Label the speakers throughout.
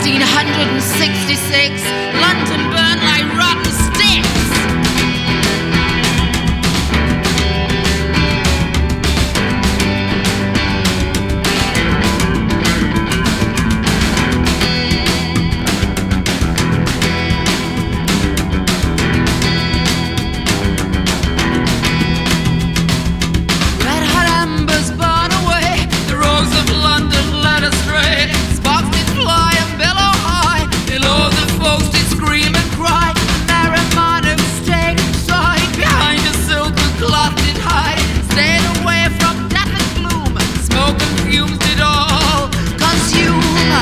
Speaker 1: 1666, London burned like rotten sticks. Red hot embers burn away, the rose of London led astray. Sparks did fly and billow high, below the folks did scream and cry. Merry man who stayed inside, behind a silken cloth did hide. Stayed away from death and gloom, smoke and fumes did all consume.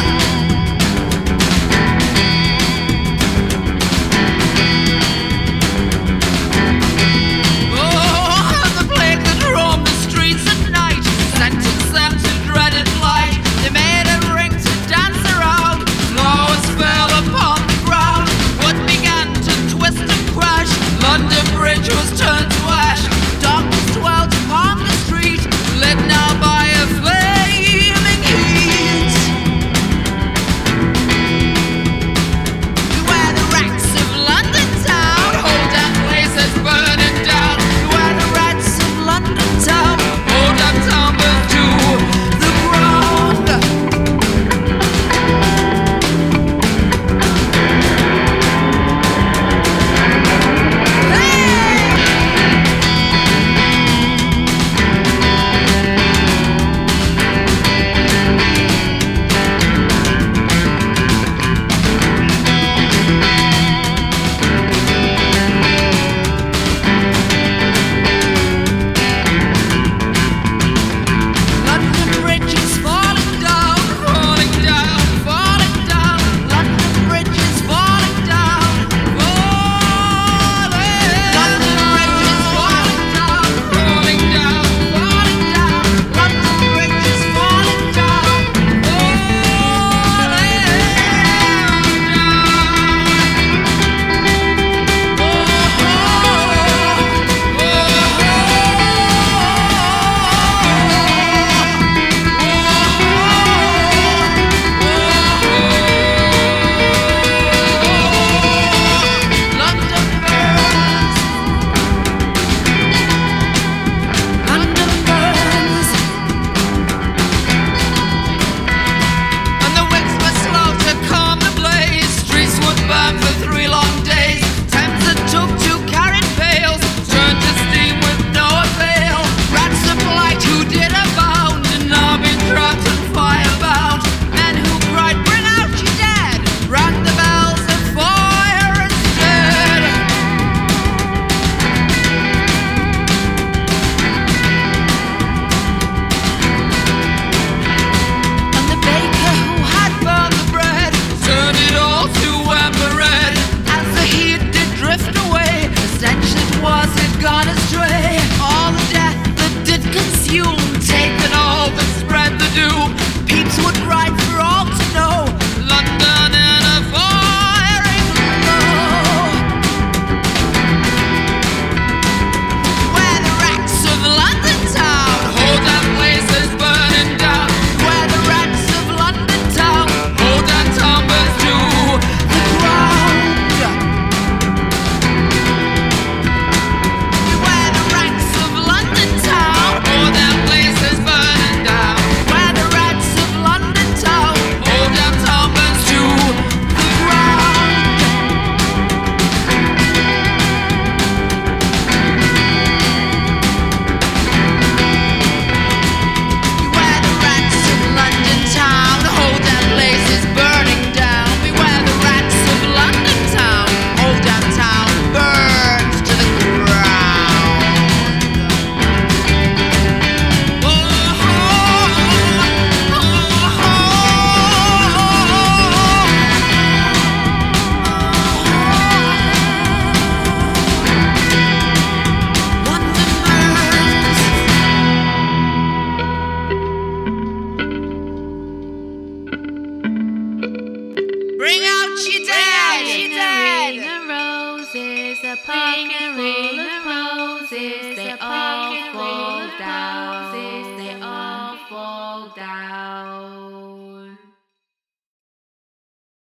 Speaker 1: London Bridge was turned to ash. Darkness dwelt upon the street, lit now by a flaming heat. Beware the rats of London town, hold down places burning down. Beware the rats of London town, hold down town burns to the ground. Gone astray, all the death that did consume, taken all that spread the doom. Peeps would write for all to know, London in a firing glow. Where the rats of London town, hold down places burning down. Where the rats of London town, hold down town burns to the ground. Bring out your dead!
Speaker 2: Ring of roses, a pocket full of roses, they all fall down.